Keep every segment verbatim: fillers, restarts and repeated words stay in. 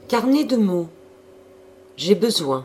Carnet de mots. J'ai besoin.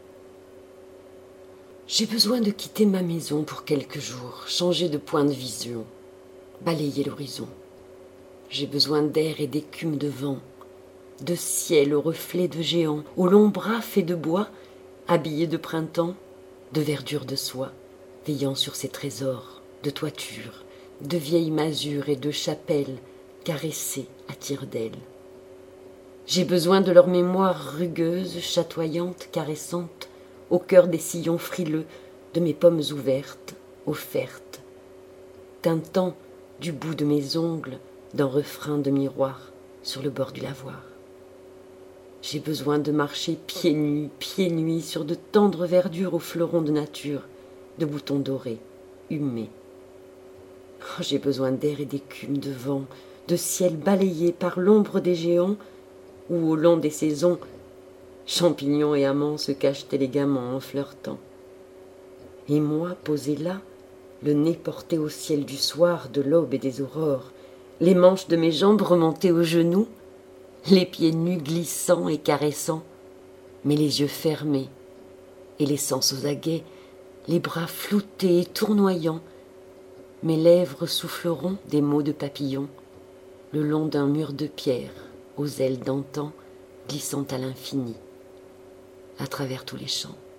J'ai besoin de quitter ma maison pour quelques jours, changer de point de vision, balayer l'horizon. J'ai besoin d'air et d'écume de vent, de ciel aux reflets de géants, aux longs bras faits de bois, habillés de printemps, de verdure de soie, veillant sur ces trésors, de toitures, de vieilles masures et de chapelles caressées à tire-d'aile. J'ai besoin de leur mémoire rugueuse, chatoyante, caressante, au cœur des sillons frileux de mes pommes ouvertes, offertes, tintant du bout de mes ongles d'un refrain de miroir sur le bord du lavoir. J'ai besoin de marcher pieds nus, pieds nus sur de tendres verdures aux fleurons de nature, de boutons dorés, humés. Oh, j'ai besoin d'air et d'écume, de vent, de ciel balayé par l'ombre des géants, où au long des saisons, champignons et amants se cachent élégamment en flirtant. Et moi, posé là, le nez porté au ciel du soir, de l'aube et des aurores, les manches de mes jambes remontées aux genoux, les pieds nus glissants et caressants, mais les yeux fermés, et les sens aux aguets, les bras floutés et tournoyants, mes lèvres souffleront des mots de papillon, le long d'un mur de pierre, aux ailes d'antan, glissant à l'infini, à travers tous les champs.